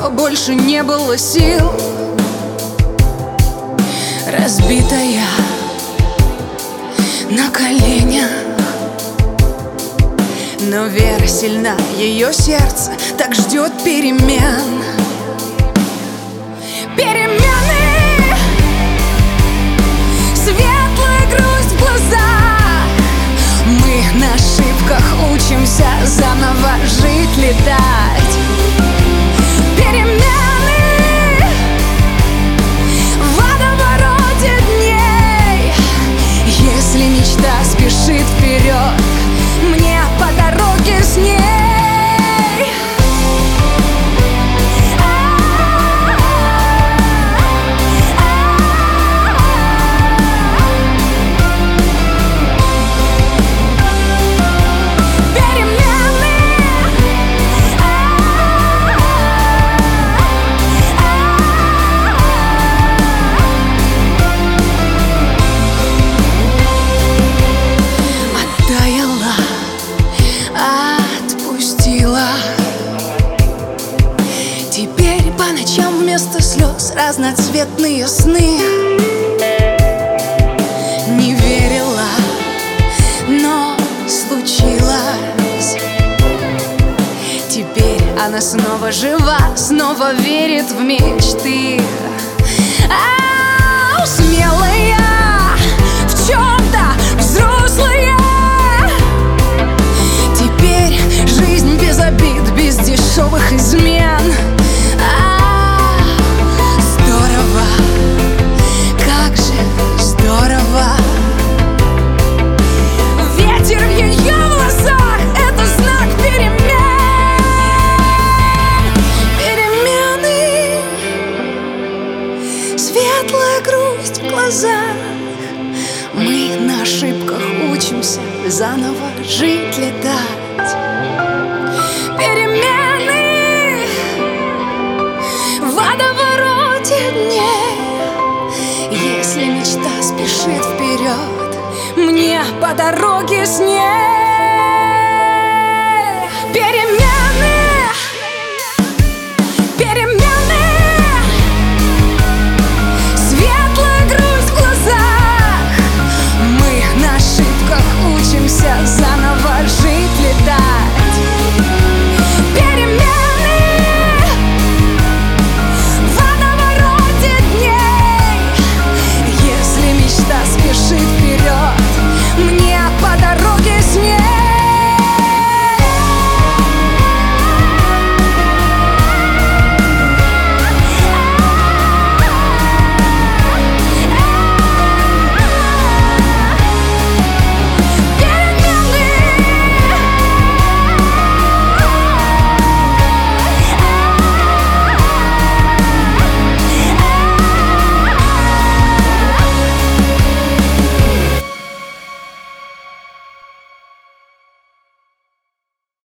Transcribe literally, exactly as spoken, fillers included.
но больше не было сил. Разбитая на коленях, но вера сильна, ее сердце так ждет перемен. Перемены, светлая грусть в глазах. Мы на ошибках учимся заново жить, летать. Перемены в водовороте дней. Если мечта спешит вперед, мне по дороге с ней. Теперь по ночам вместо слез разноцветные сны. Не верила, но случилось. Теперь она снова жива, снова верит в мечты. А, смелая, в чем-то взрослая. Теперь жизнь без обид, без дешевых измен. А, здорово, как же здорово. Ветер в ее волосах — это знак перемен. Перемены, светлая грусть в глазах. Мы на ошибках учимся заново жить, летать. Перемены в водовороте дней. Если мечта спешит вперед, мне по дороге с ней.